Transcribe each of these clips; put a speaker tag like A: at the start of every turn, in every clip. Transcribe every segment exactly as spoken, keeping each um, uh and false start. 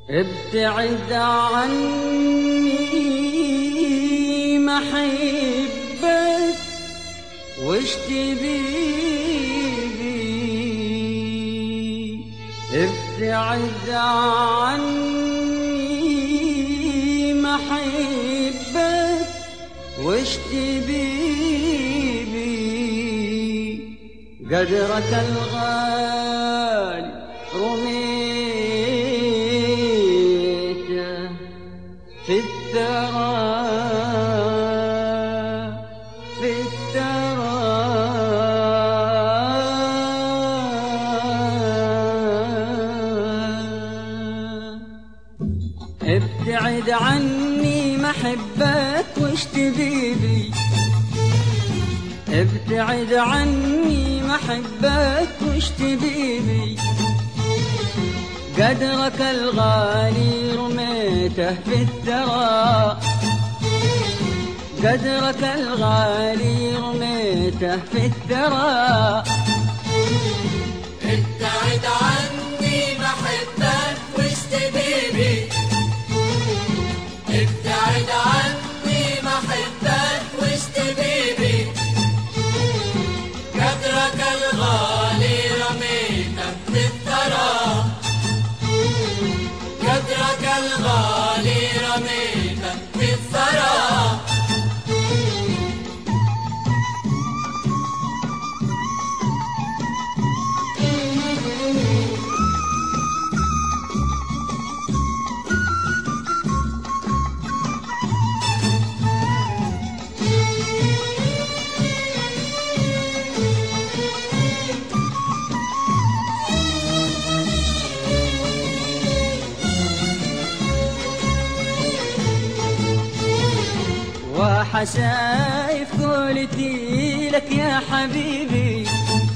A: ابتعد عني ما احبك وش تبيبي، ابتعد عني ما احبك وش تبيبي، قدرك الغالي رميته في الثرى في الثرى، ابتعد عني ما احبك وش تبيبي، ابتعد عني ما احبك وش تبيبي، قدرك الغالي رميته في الثرى، قدرك الغالي رميته في الثرى،
B: ابتعد عني ما احبك وش تبيبي، ابتعد عني ما احبك وش تبيبي، قدرك الغالي رميته في الثرى، قدرك الغالي رميته في الثرى.
A: وحشايف قولتي لك يا حبيبي،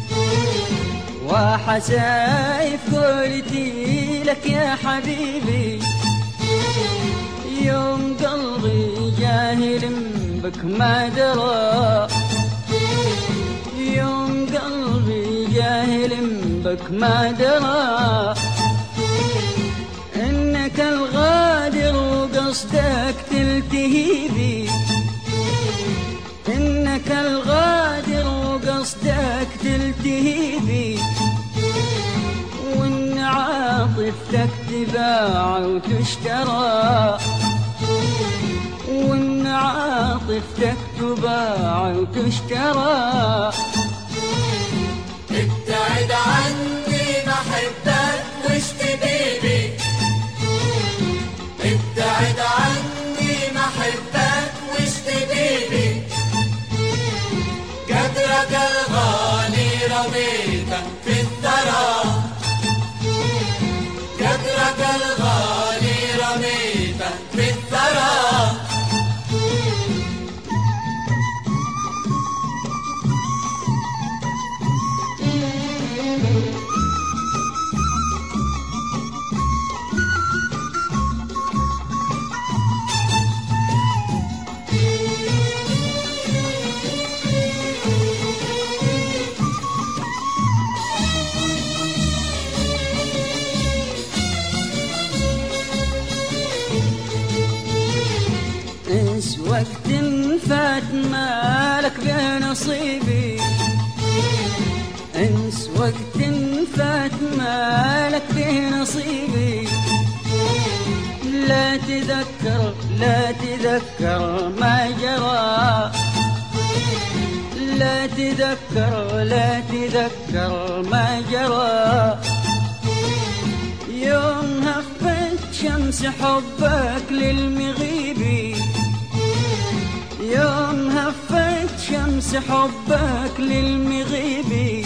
A: وحشايف قولتي لك يا حبيبي، يوم قلبي جاهل بك ما درى، يوم قلبي جاهل بك ما درى، إنك الغادر وقصدك تلتهي بي، إنك الغادر وقصدك تلتهي بي، وإن عاطفتك تباع وتشترى، وإن عاطفتك تباع وتشترى،
B: ابتعد عني ما احبك وش تبيبي، ابتعد عني ما احبك وش تبيبي، قدرك الغالي رميته في الثرى، قدرك الغالي رميته في الثرى.
A: انس وقت فات مالك بنصيبي، انس وقت فات مالك بنصيبي، لا تذكر لا تذكر ما جرى، لا تذكر لا تذكر ما جرى، يوم هفت شمس حبك للمغيبي، يوم هفت شمس حبك للمغيبي،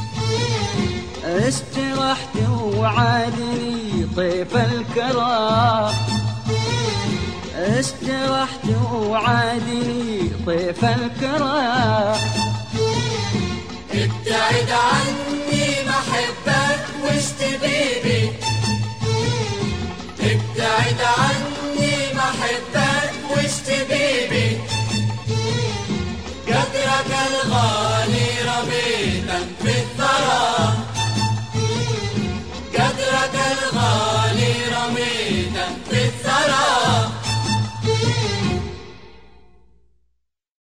A: استرحت وعادني طيف الكرى، استرحت وعادني طيف الكرى،
B: ابتعد عني ما احبك وش تبيبي،